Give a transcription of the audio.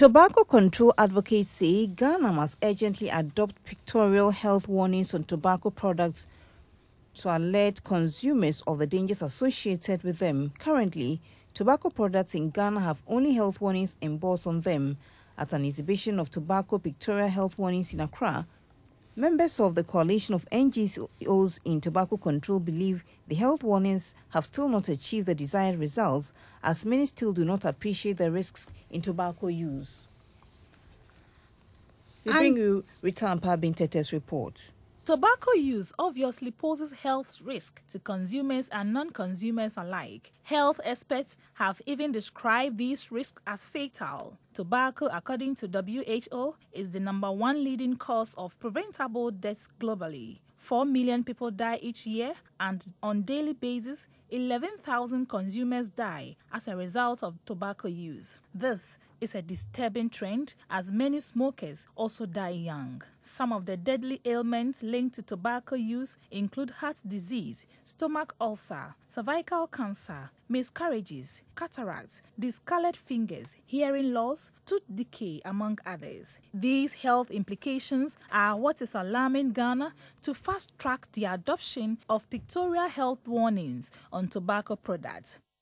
Tobacco control advocates say Ghana must urgently adopt pictorial health warnings on tobacco products to alert consumers of the dangers associated with them. Currently, tobacco products in Ghana have only health warnings embossed on them. At an exhibition of tobacco pictorial health warnings in Accra, members of the coalition of NGOs in tobacco control believe the health warnings have still not achieved the desired results, as many still do not appreciate the risks in tobacco use. We bring you Rita Ampabintete's report. Tobacco use obviously poses health risk to consumers and non-consumers alike. Health experts have even described these risks as fatal. Tobacco, according to WHO, is the #1 leading cause of preventable deaths globally. 4 million people die each year, and on daily basis, 11,000 consumers die as a result of tobacco use. This is a disturbing trend, as many smokers also die young. Some of the deadly ailments linked to tobacco use include heart disease, stomach ulcer, cervical cancer, miscarriages, cataracts, discolored fingers, hearing loss, tooth decay, among others. These health implications are what is alarming Ghana to fast-track the adoption of pictorial health warnings on tobacco products.